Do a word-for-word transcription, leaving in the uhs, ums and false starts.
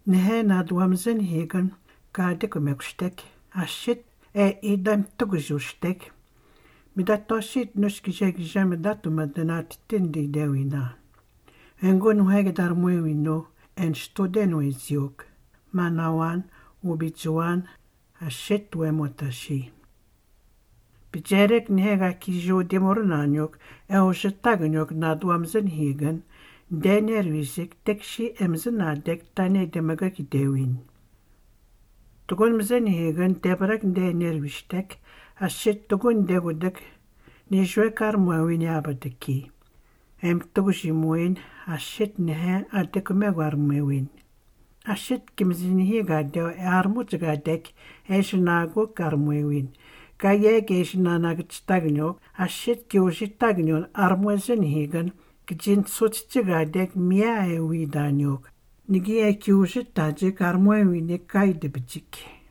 Nehena duamzen hegen kadik mekstek. Ashit e idam tugustek. Mida toshit nuskijek jam datumadanat tindi dewina. Engon hegedar muewino en studeno eziok. Manawan ubijuan ashit wemotashi. Bijerek nihega kijo demornanyok e ojetaganyok na duamzen hegen. Dener wisik tekshi emzen adek tane demaga kidewin. Tugun mzen hegen debrak dener wistek ashit tugun degudek nijwe kar muawin yabadeki. Em tugujimuin ashit nehe adek megwar muawin. Ashit kimzin higa deo armut gadek eshnago kar muawin. Kayek eshnanag tagnyok ashit kiushi tagnyon armuezen hegen Kijin sotsigadek mia e widanyok. Nigi e kiushi tajik armoe winek kaide bichik.